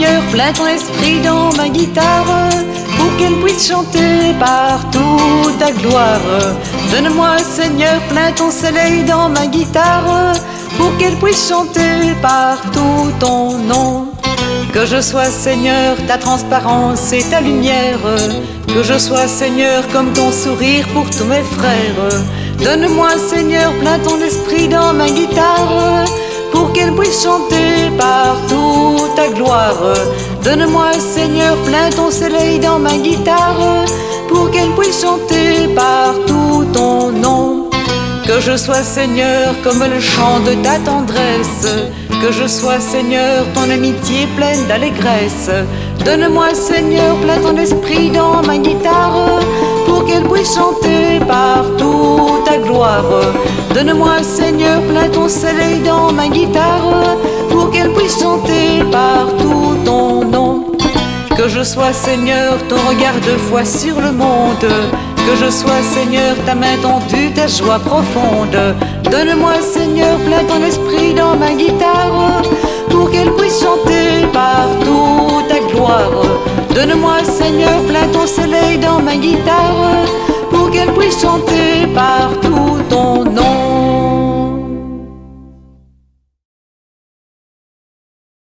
Seigneur, plein ton esprit dans ma guitare, pour qu'elle puisse chanter partout ta gloire. Donne-moi, Seigneur, plein ton soleil dans ma guitare, pour qu'elle puisse chanter partout ton nom. Que je sois, Seigneur, ta transparence et ta lumière, que je sois, Seigneur, comme ton sourire pour tous mes frères. Donne-moi, Seigneur, plein ton esprit dans ma guitare, pour qu'elle puisse chanter partout ta gloire. Donne-moi, Seigneur, plein ton soleil dans ma guitare, pour qu'elle puisse chanter partout ton nom. Que je sois, Seigneur, comme le chant de ta tendresse, que je sois, Seigneur, ton amitié pleine d'allégresse. Donne-moi, Seigneur, plein ton esprit dans ma guitare, pour qu'elle puisse chanter partout ta gloire. Donne-moi, Seigneur, plein ton soleil dans ma guitare, pour qu'elle puisse chanter partout ton nom. Que je sois, Seigneur, ton regard de foi sur le monde, que je sois, Seigneur, ta main tendue, ta joie profonde. Donne-moi, Seigneur, plein ton esprit dans ma guitare, pour qu'elle puisse chanter partout ta gloire. Donne-moi, Seigneur, plein ton soleil